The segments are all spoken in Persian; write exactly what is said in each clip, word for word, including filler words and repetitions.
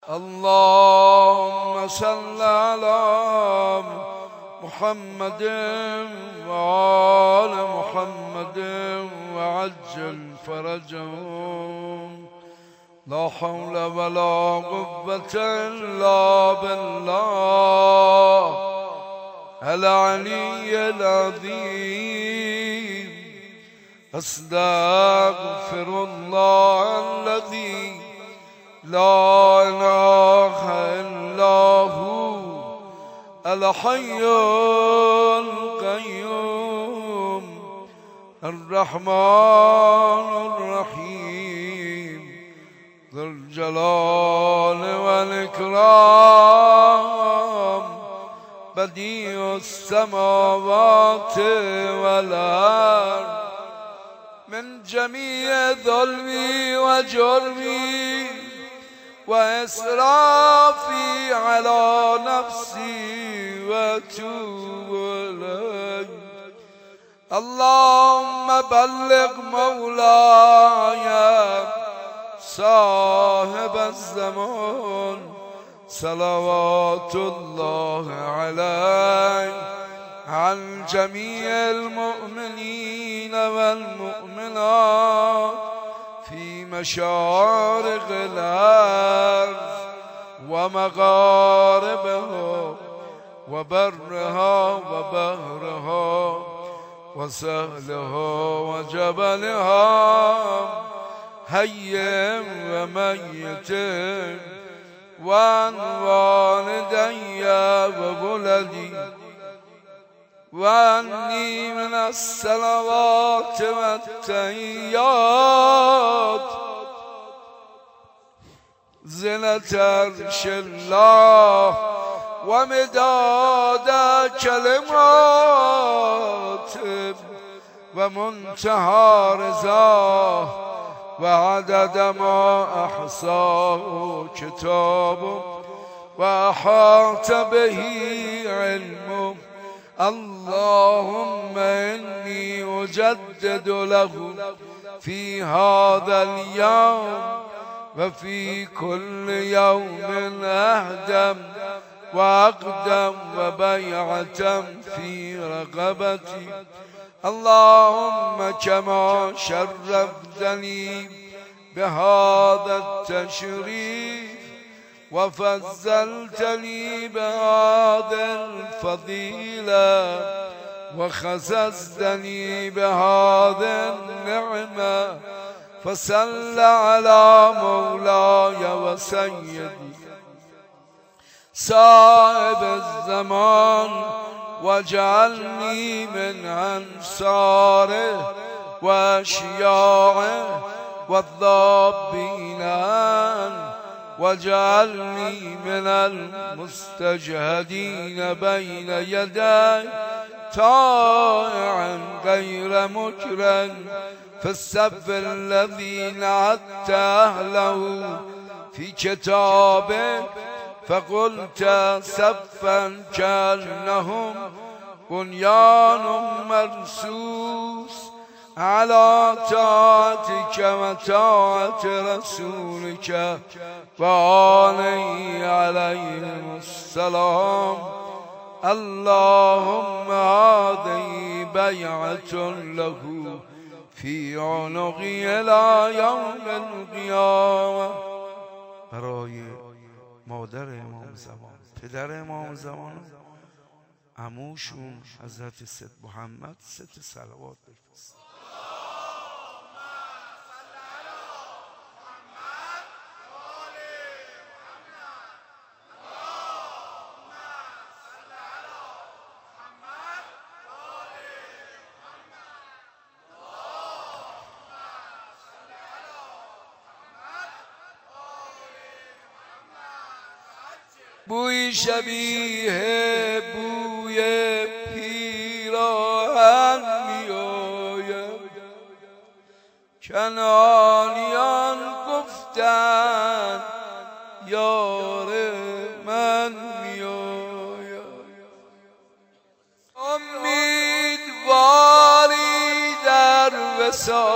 اللهم صل على محمد وآل محمد وعجل فرجهم. لا حول ولا قوة إلا بالله العلي العظيم. أستغفر الله الذي لا إله إلا هو الحي القيوم الرحمن الرحيم ذو الجلال والإكرام بديع السماوات والأرض. من جميع ظلمي وجرمي وإسرافي على نفسي وأتوب إليك. اللهم بلغ مولاي صاحب الزمان صلوات الله عليه عن جميع المؤمنين والمؤمنات في مشارق الأرض ومغاربها وبرها وبحرها وسهلها وجبلها حي وميت وعن والدي وولدي وعني من الصلوات والتحيات زنة عرش الله ومداد كلماته ومنتهى رضاه وعدد ما أحصاه كتابه وأحاط به علمه. اللهم إني أجدد له في هذا اليوم وفي كل يوم أهدم وأقدم وبيعة في رقبتي. اللهم كما شرفتني بهذا التشريف وفضلتني بهذه الفضيلة وخصصتني بهذه النعمة فصل على مولاي وسيدي صاحب الزمان واجعلني من أنصاره وأشياعه والضابين عنه واجعلني من المستجهدين بين يدي طائعا غير مكرم في السب الذي نعت أهله في كتابك فقلت سفا كأنهم بنيان مرصوص على طاعتك وطاعة رسولك وآله عليهم السلام. اللهم هذه بيعة له في عنقي إلى يوم القيامة. برای مادر امام زمان، پدر امام زمان، عموشون حضرت سید محمد ست صلوات بفرست. بوی شبیه بوی پیراهن می آید کنانیان گفتند یار من می آید. امیدواری در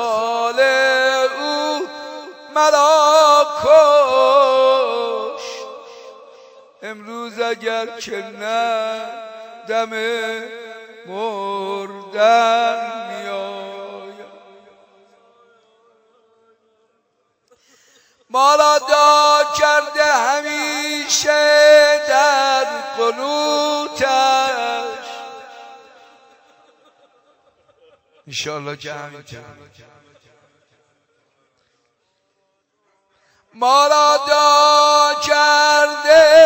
وصال او مرا کشت امروز اگر که نه دم مردن میآید. ما را دا کرده همیشه در قنوتش، انشاءالله که همینطور. ما را دا کرده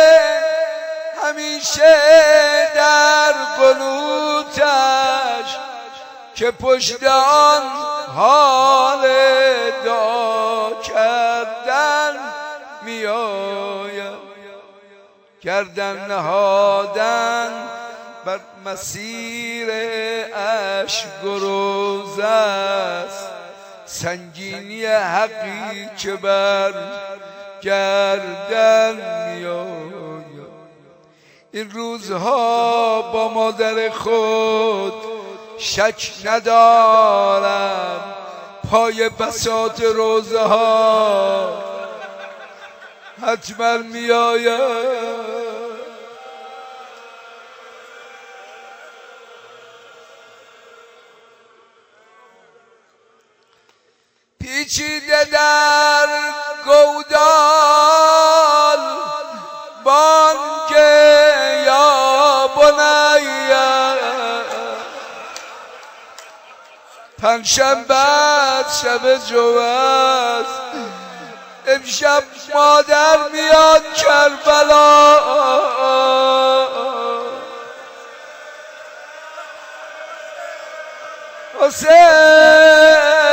همیشه در قنوتش، که پشت آن حال دعا کردن میآید. گردن نهادن بر مسیر اشک و روزه است، سنگینی حقی که بر گردن میآید. این روزها با مادر خود شک ندارم، پای بساط روزه ها حتما میآید. پیچیده در گودال بانگ یا بنیه، پنجشنبه شب جمعه امشب مادر میاد کربلا. حسین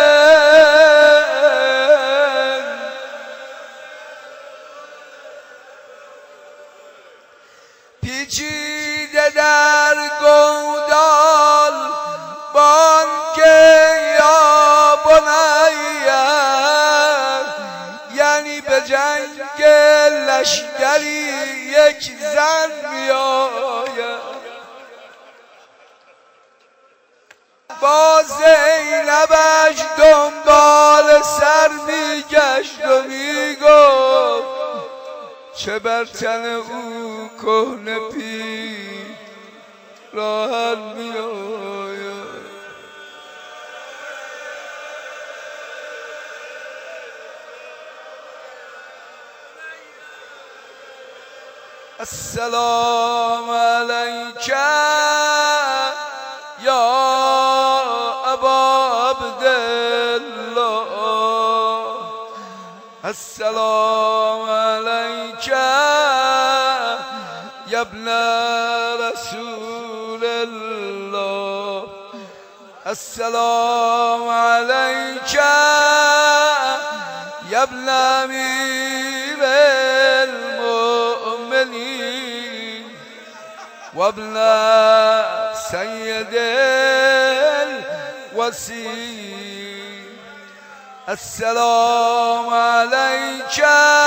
پیچیده در گودال بانگ یا بنیه، یعنی به جنگ لشکری یک زن میآید. با زینبش دنبال سر میگشت و میگفت چه بر تن او کهنه پیراهن میآید. السلام علیک یا ابا عبدالله، السلام علیک یا ابن رسول الله، السلام علیک یا ابن امیر المؤمنین و ابن سید الوصی، السلام علیک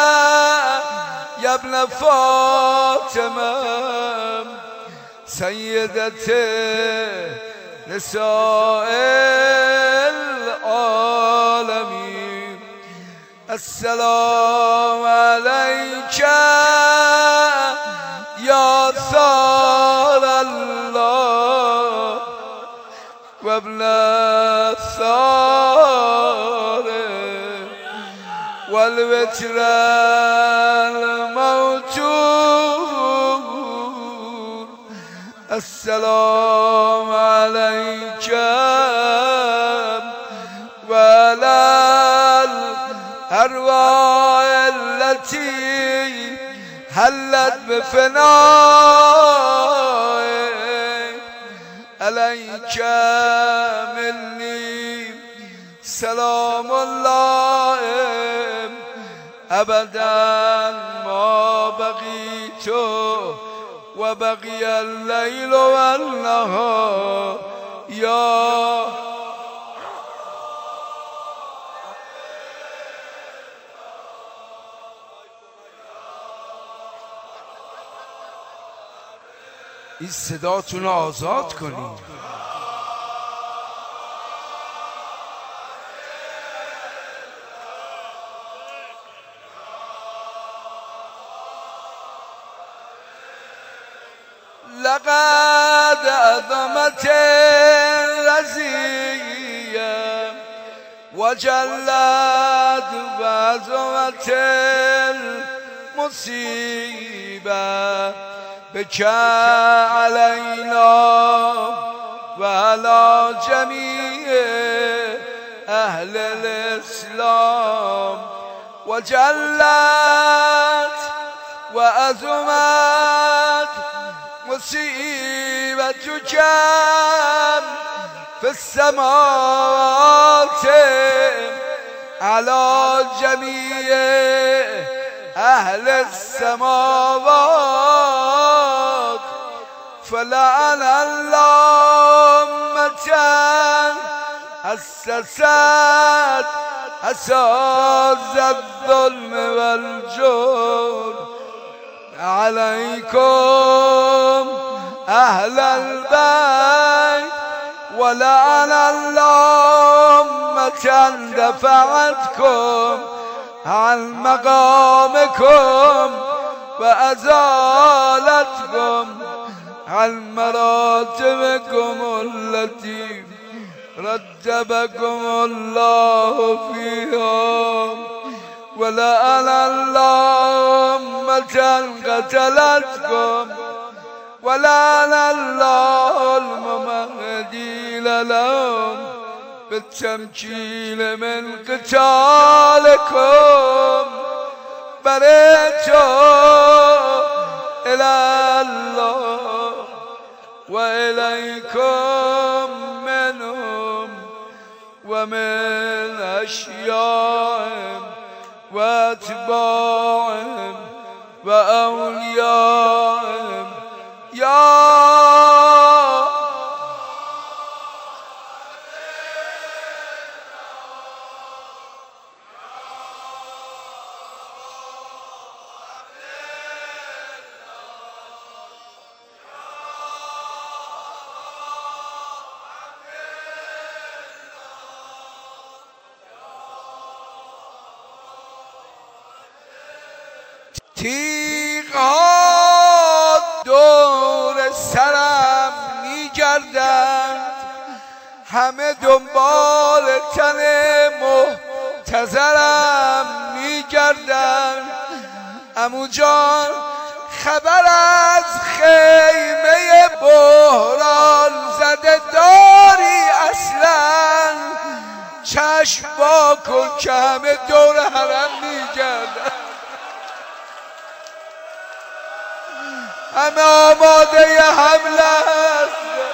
یا ابن فاطمه سیدت نساء العالمین، السلام علیک یا ثار الله و ابن الثار و الوتر الموتور، السلام علیک و علی الارواح التي حلت بفنائك، عليك مني سلام الله ابدا ما بقيت وبقي الليل والنهار يا این صداتون رو آزاد کنید. لقد عظمت الرزية وجلت بعظمت المصيبة بك علينا وعلى جميع أهل الإسلام وجلت وعظمت مصيبتك في السماوات على جميع أهل السماوات فلعن الله أمة أسست أساس الظلم والجور عليكم أهل البيت ولعن الله أمة دفعتكم عن مقامكم وأزالتكم عن مراتبكم التي رتبكم الله فيها ولعن الله أمة قتلتكم ولعن الله الممهدين لهم بالتمكين من قتالكم برئتم إلى الله وإليكم منهم ومن أشيائهم وأتباعهم وأوليائهم يا تیغ‌ها دور سرم می‌گردند همه دنبال تن محتضرم می‌گردند عمو جان خبر از خیمه بحران زده داری اصلا چشم وا کن که همه دور حرم می‌گردند همه آماده حمله است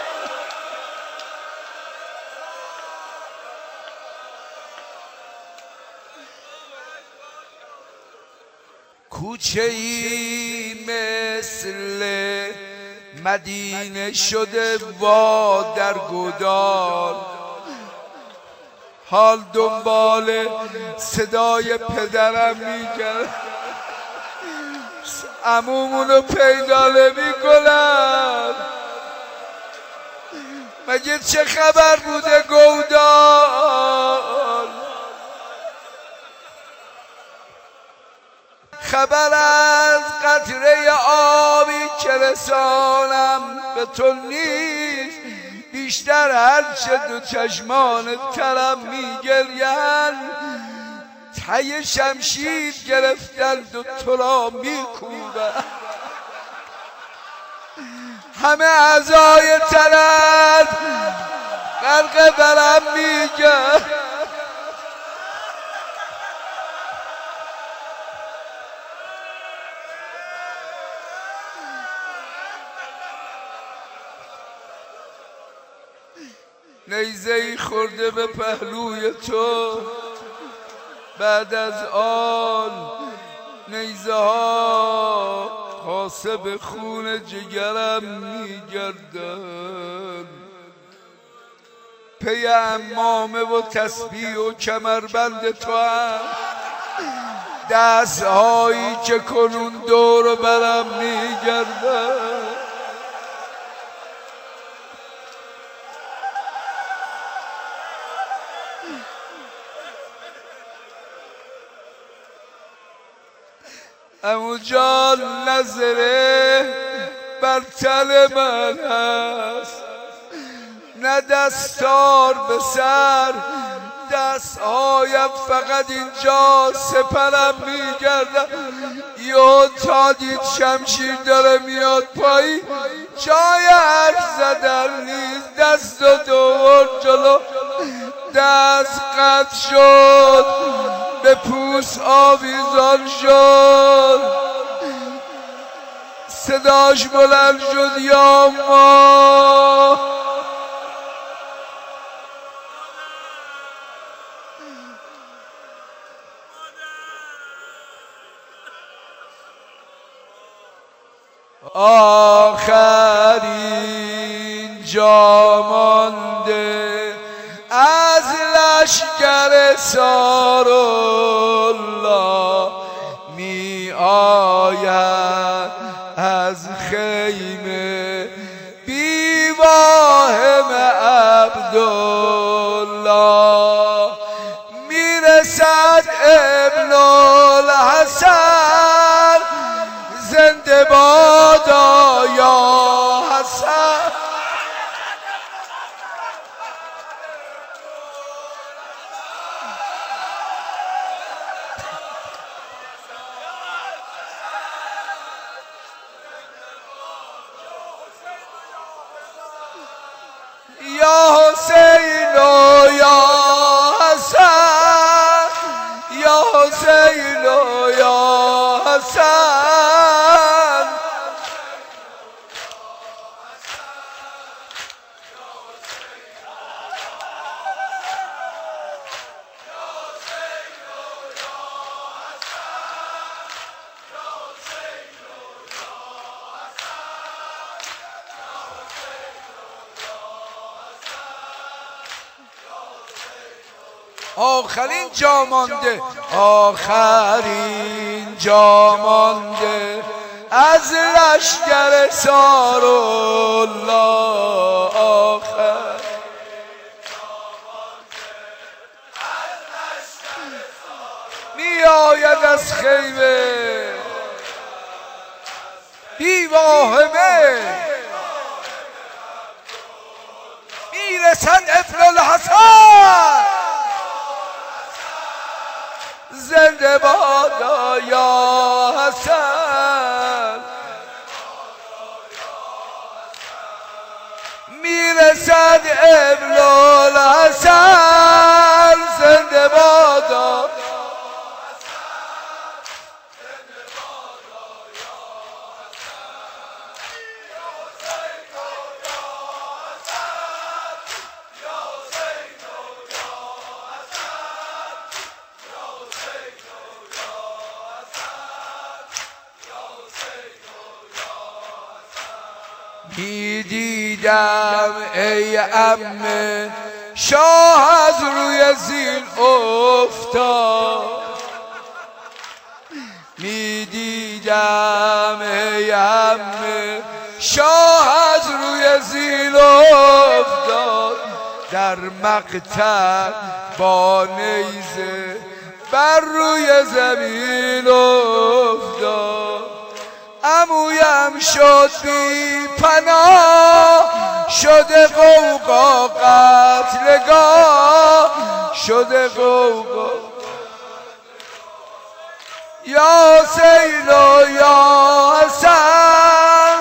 کوچه ای مثل مدینه شده وا در گودار حال دنبال صدای پدرم میگرد عمومونو پیدا نمی کنم مگه چه خبر بوده گودال خبر از قطره آبی که رسانم به تو نیست بیشتر هرچه دو چشمان ترم میگرین ته شمشیر گرفتند و تو را میکوبند همه اعضای تنت غرق برم میگن نیزه‌ای خورده به پهلوی تو بعد از آن نیزه ها حاسب خون جگرم میگردن پی امامه و تسبیح و کمربند تو هم دست هایی که کنون دور برم میگردن عمو جان نظره بر تن من هست، نه دستار به سر، دستهایم فقط اینجا سپرم میگردم. یه تا دید شمشیر داره میاد پایی، جای حرف زدن نیست. دست و دوار جلو، دست قطع شد، به پوست آویزان شد. صداش بلند شد یا ما. آخرین جا مانده از لشکر سارالله، می آید از خیمه بی واهم عبدالله. میرسد ابن الحسن، زنده بادا یا حسن. یا حسین و یا حسن، یا حسین و یا حسن. آخرین جا مانده، آخرین جا مانده از لشکر سارالله. آخر می آید از خیمه بی واهمه، می رسد ابن الحسن، زنده بادا یا حسن. میرسد ابن الحسن، زنده بادا. می دیدم ای عمه شاه از روی زین افتاد، می دیدم ای عمه شاه از روی زین افتاد. در مقتل با نیزه بر روی زمین افتاد. عمویم شد بی پناه، شده غوغا قتلگاه، شده غوغا. یا حسین و یا حسن،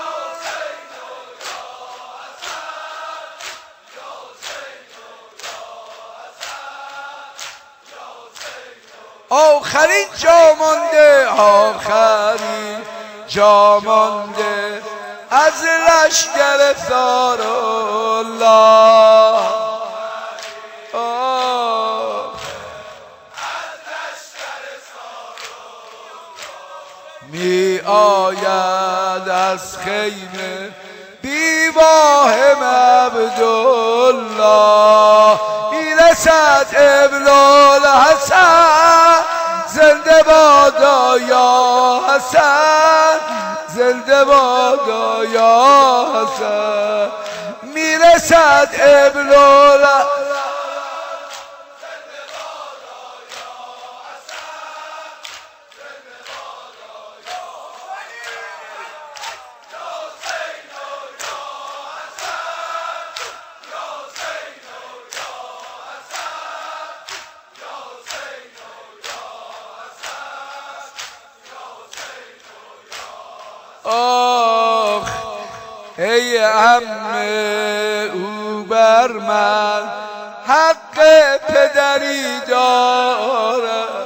آخرین جا مانده، آخرین جا مانده از لشکر سارالله. می آید از خیمه بی واهم عبدالله. می رسد ابن الحسن، زنده بادا یا حسن، زنده بادا یا حسن. می رسد ابن الحسن، آخ ای عمه او بر من حق پدری دارد،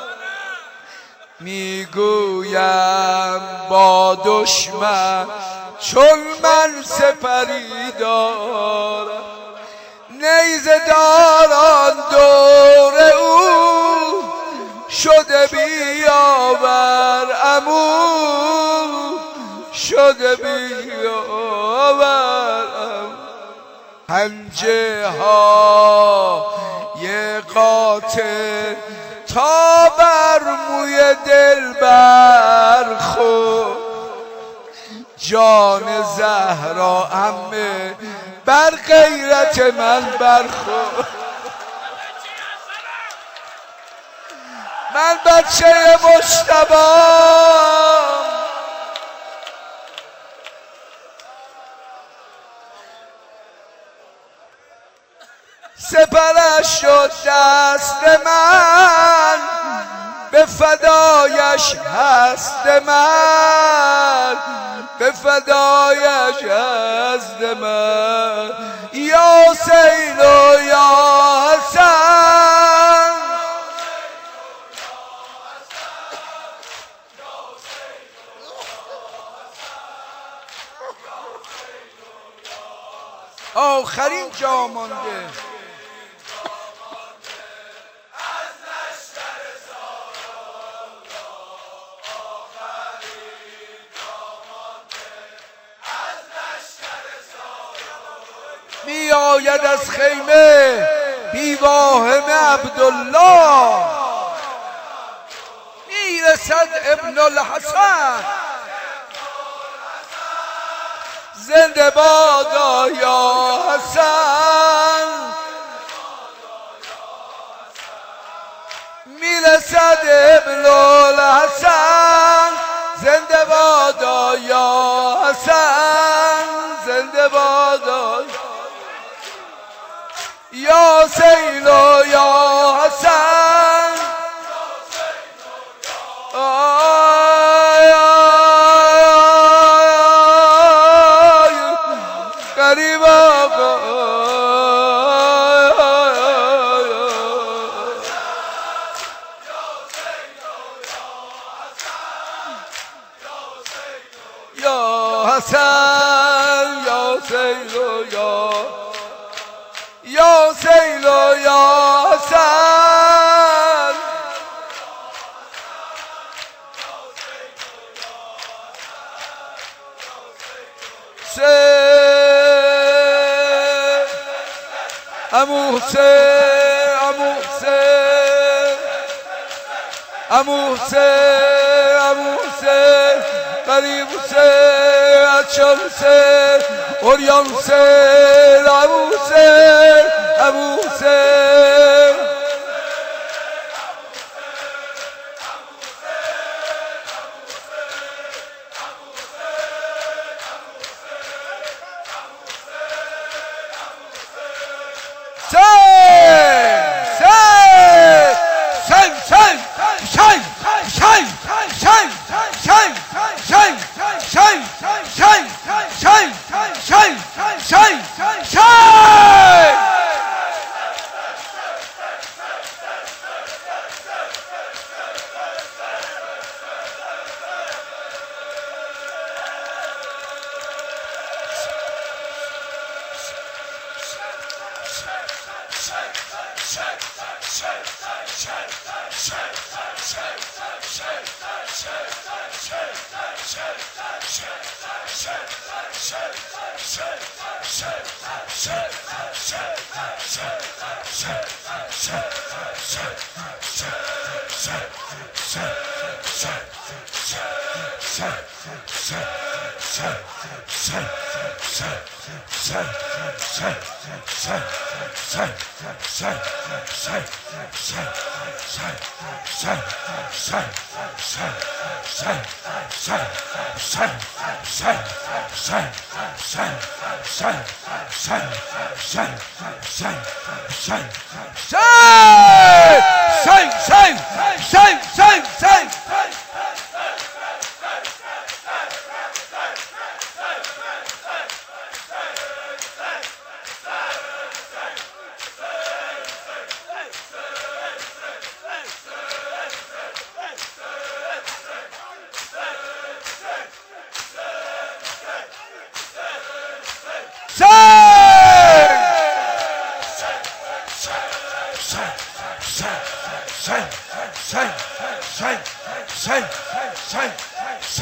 میگویم با دشمن چون من سپری دارم. نیزه داران دور او شده بیاور عمو، شده بیاور عمو. پنجه های قاتل تا بر موی دل برخورد، جان زهرا عمه بر غیرت من برخورد. من بچه مجتبام، سپرش شد دست من، به فدایش هست من، به فدایش هست من. یا سیل و یا حسن، آخرین جا مانده. می آید از خیمه بی واهم عبدالله، می رسد ابن الحسن. زنده بادا یا حسن، می رسد ابن الحسن. زنده بادا یا حسن، زنده بادا یا سیل و یا حسن. آی آی قریب آقا، یا حسن یا سیل و یا یا سیل و یا حسن. حسین عمو حسین عمو حسین عمو حسین عمو حسین قریب حسین اچال حسین اوریان حسین عمو حسین عمو حسین.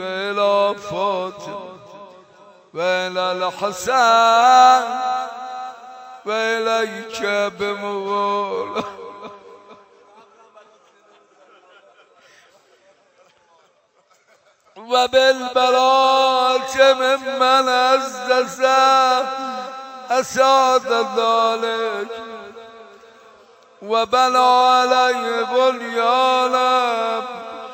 و الی فاطمه و الی الحسن و الیک بمولا و بالبراءة ممن عزز اساد ذلك و بنا علیه بنیانا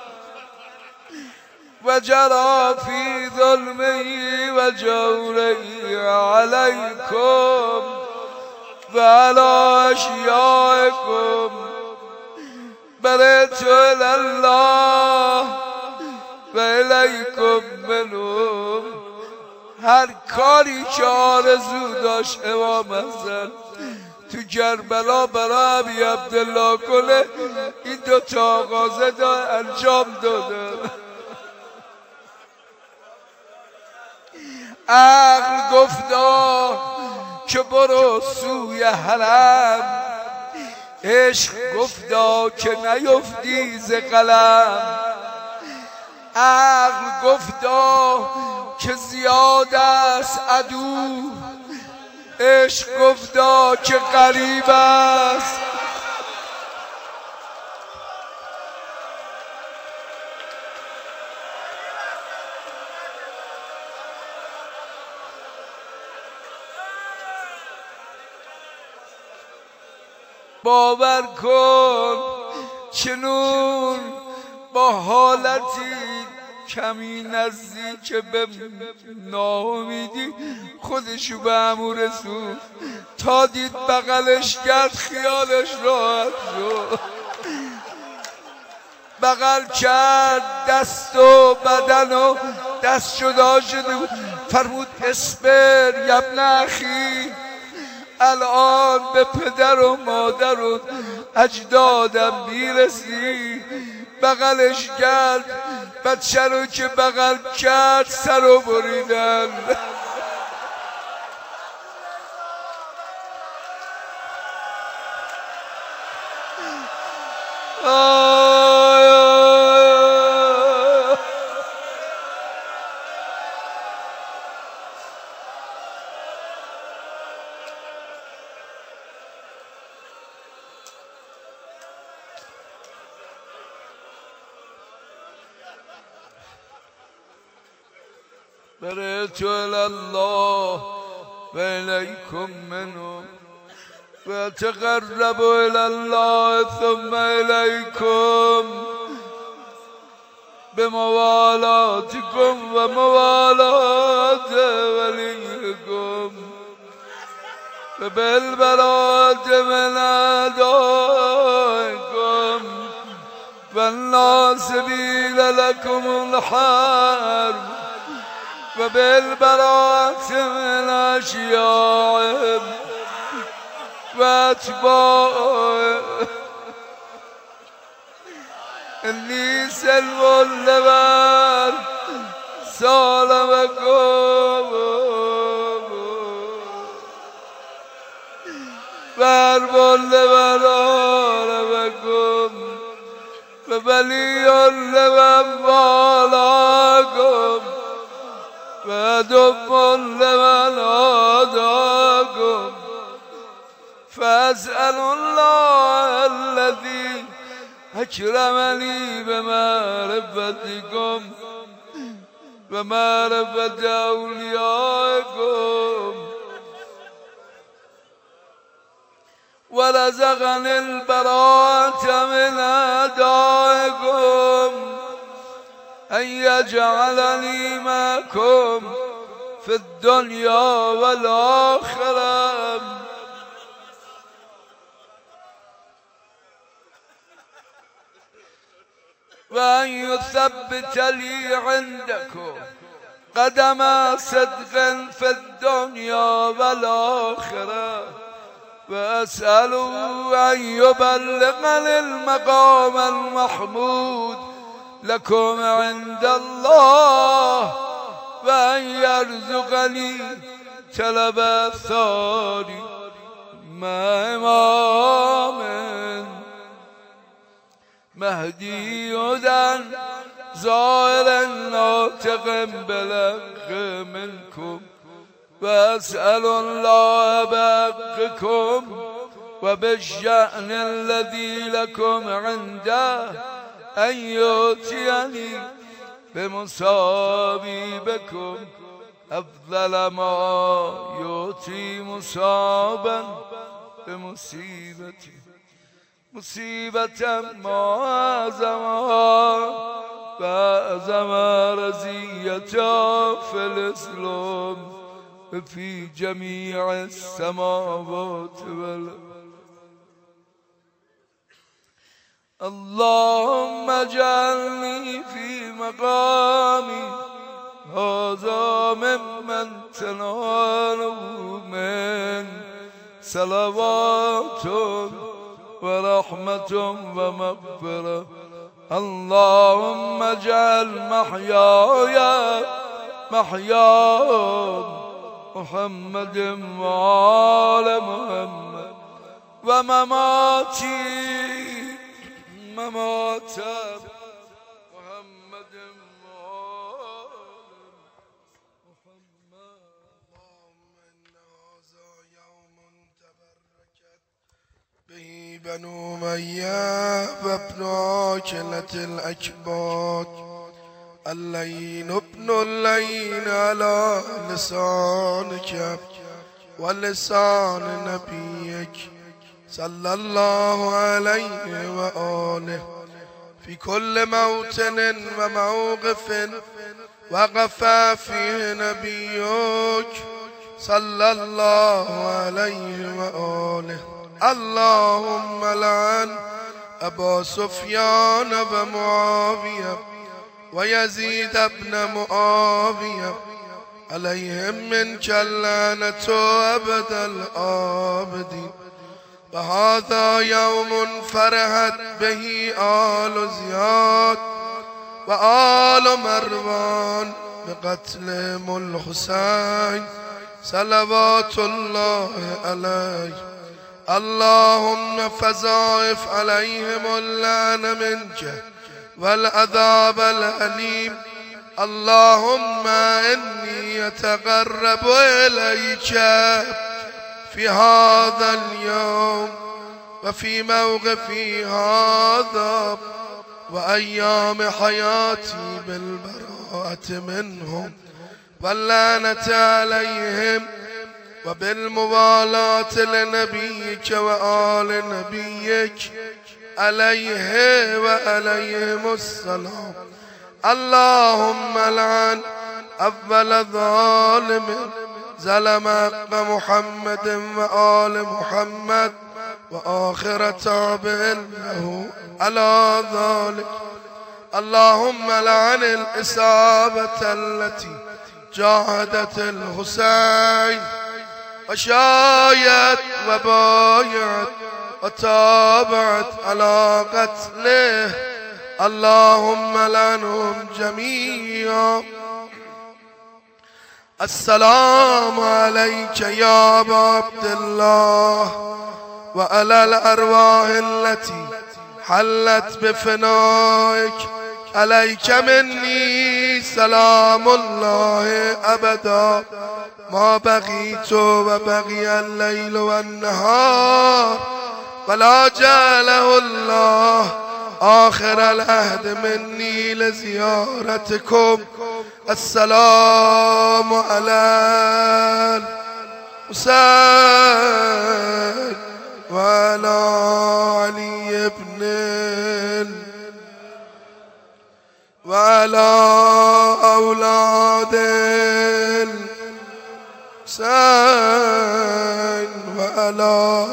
و جرى فی ظلمه و جوره علیکم و علی اشیائکم برئت الی الله و الیکم منهم. هر کاری که آرزو داشت امام حسن تو کربلا برای ابی عبدالله کنه این دو تا آغازه دا انجام داده. عقل گفتا که برو سوی حرم، عشق گفتا که نیفتی ز قلم. عقل گفتا که زیاد است عدو، عشق گفتا که غریب است. باور کن چنون با حالتی کمی نزدیک به ناامیدی خودشو به همو رسون، تا دید بغلش کرد خیالش راحت شد. بغل کرد دست و بدن و دست جدا شده بود. فرمود اصبر یبن اخی، الان به پدر و مادر و اجدادم میرسی. بغلش کرد، بچه رو که بغل کرد سر رو بریدن. برئت الی الله و الیکم منهم و تقرب الی الله ثم الیکم بموالاتکم و موالات ولیکم و بالبراءة من اعدائکم و الناصبین لکم الحرب و بالبراءة من اشیاعهم و اتباعهم. انی سلم لمن سالمکم و حرب لمن حاربکم و ولی لمن والاکم و عدو لمن عاداکم. فاسأل الله الذي اکرمنی بمعرفتکم و معرفت اولیائکم و رزقنی البراءة من اعدائکم ان یجعلنی معکم فی الدنیا والآخرة و ان یثبت لی عندکم قدم صدق فی الدنیا والآخرة و اسألوا ان یبلغنی المقام المحمود لكم عند الله و ان یرزقنی طلب الثاری مع امام مهدی هدن زائر ناطق بالحق منكم وأسأل الله بحقكم وبالشأن الذي لكم عنده أن يؤتيني بمصابي بكم أفضل ما يؤتي مصابا بمصيبتي مصيبة ما أعظمها وأعظم رزية في الإسلام في جميع السماوات والأرض. اللهم اجعلني في مقامي هذا ممن تناله من صلوات ورحمة ومغفرة. اللهم اجعل محياي محيا محمد وآل محمد ومماتي ممات محمد وآل محمد. اللهم إن هذا يوم تبركت به بنو أمية وابن عاجلة الأكباد اللين ابن اللين على لسانك ولسان نبيك صلى الله عليه وآله في كل موطن وموقف وقف فيه نبيك صلى الله عليه وآله. اللهم لعن أبا سفيان ومعاوية ويزيد بن معاوية عليهم منك اللعنة أبد الآبدين. وهذا يوم فرحت به آل زياد وآل مروان بقتلهم الحسين صلوات الله عليه. اللهم فضاعف عليهم اللعن منك والعذاب الأليم. اللهم إني أتقرب إليك في هذا اليوم وفي موقفي هذا وأيام حياتي بالبراءة منهم واللعنة عليهم وبالموالاة لنبيك وآل نبيك عليه وعليهم السلام. اللهم لعن أول ظالم ظلم حق محمد وآل محمد وآخر تابع له على ذلك. اللهم لعن الإصابة التي جاهدت الحسين وشايت وبايعت وتابعت على قتله. اللهم لعنهم جميعا. السلام عليك يا أبا عبد الله وعلى الأرواح التي حلت بفنائك. عليك مني سلام الله أبدا ما بقيت وبقي الليل والنهار ولا جعله الله آخر العهد مني لزيارتكم. السلام على الحسين وعلى علي بن وعلى أولاد الحسين وعلى.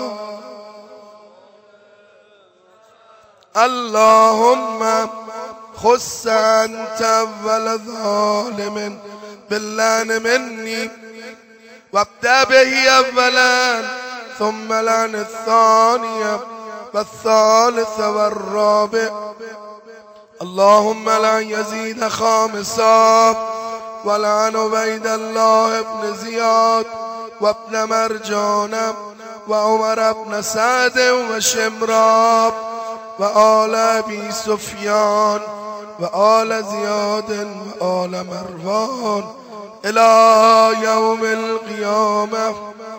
اللهم خص أنت أول ظالم باللعن مني وابدأ به أولا ثم لعن الثانية والثالث والرابع. اللهم لعن يزيد خامسا ولعن عبيد الله بن زياد وابن مرجان وعمر بن سعد وشمراب وآل أبي سفيان وآل زياد وآل مروان إلى يوم القيامة.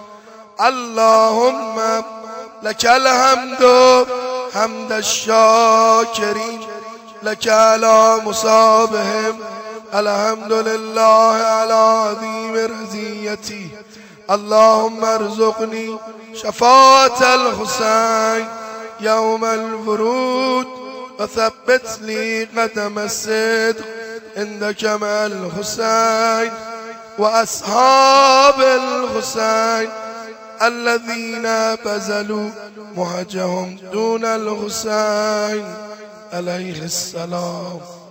اللهم لك الحمد حمد الشاكرين، لك على مصابهم، الحمد لله على عظيم رزيتي. اللهم ارزقني شفاعة الحسين يوم الورود، وثبت لي قدم الصدق عندك مع الحسين وأصحاب الحسين الذين بذلوا مهجهم دون الحسين عليه السلام.